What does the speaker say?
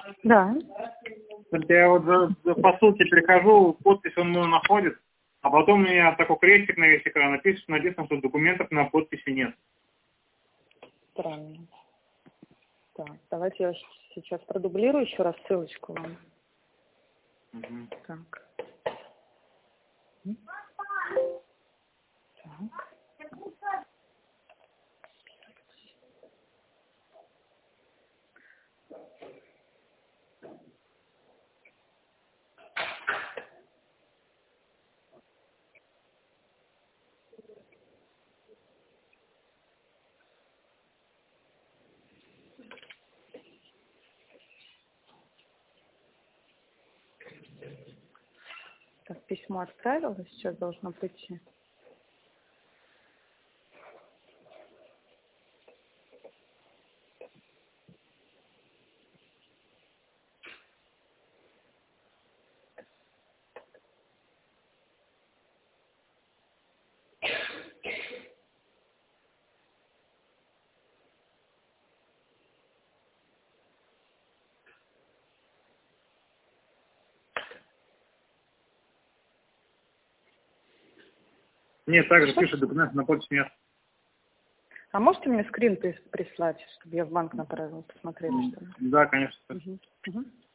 Да. Я вот по ссылке перехожу, подпись он мою находит, а потом у меня такой крестик на весь экран написано, что документов на подписи нет. Странно. Так, давайте я сейчас продублирую еще раз ссылочку вам. Угу. Так. Так. Так, письмо отправила, сейчас должно прийти. Нет, также пишет, документов на подпись нет. А можете мне скрин прислать, чтобы я в банк направила, посмотрели, что ли? Да, конечно. Угу. Угу.